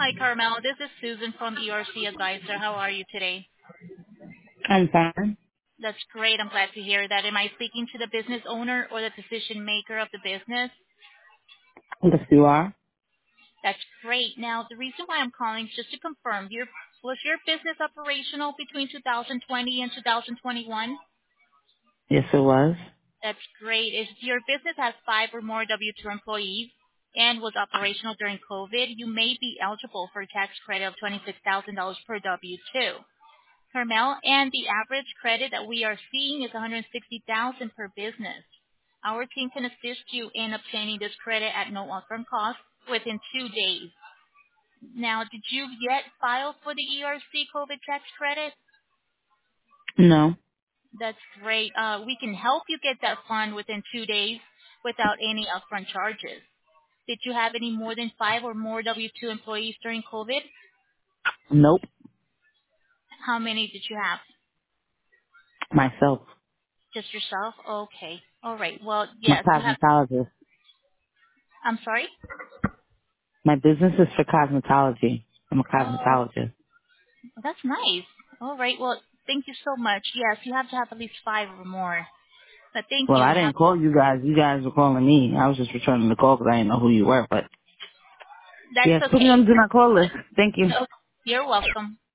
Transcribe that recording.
Hi, Carmel. This is Susan from ERC Advisor. How are you today? I'm fine. That's great. I'm glad to hear that. Am I speaking to the business owner or the decision maker of the business? Yes, you are. That's great. Now, the reason why I'm calling is just to confirm, was your business operational between 2020 and 2021? Yes, it was. That's great. If your business has 5 or more W-2 employees and was operational during COVID, you may be eligible for a tax credit of $26,000 per W-2. Carmel, and the average credit that we are seeing is 160,000 per business. Our team can assist you in obtaining this credit at no upfront cost within 2 days. Now, did you yet file for the ERC COVID tax credit? No. That's great. We can help you get that fund within 2 days without any upfront charges. Did you have any more than 5 or more W-2 employees during COVID? Nope. How many did you have? Myself. Just yourself? Okay. All right. Well, I'm a yes, you have. cosmetologist. I'm sorry? My business is for cosmetology. I'm a Oh, cosmetologist. that's nice. All right. Well, thank you so much. Yes, you have to have at least 5 or more. But thank Well, you. I didn't call you guys. You guys were calling me. I was just returning the call because I didn't know who you were. But That's yes, put me okay. on the do not call list. Thank you. Oh, you're welcome.